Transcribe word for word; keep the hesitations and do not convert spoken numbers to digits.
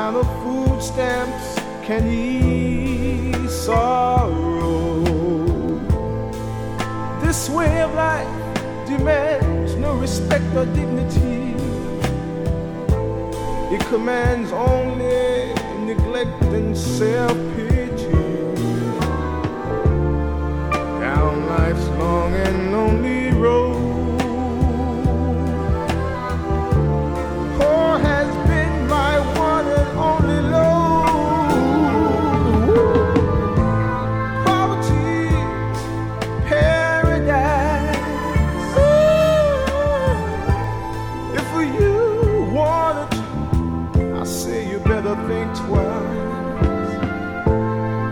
kind of food stamps can ease sorrow. This way of life demands no respect or dignity. It commands only neglect and self-pity.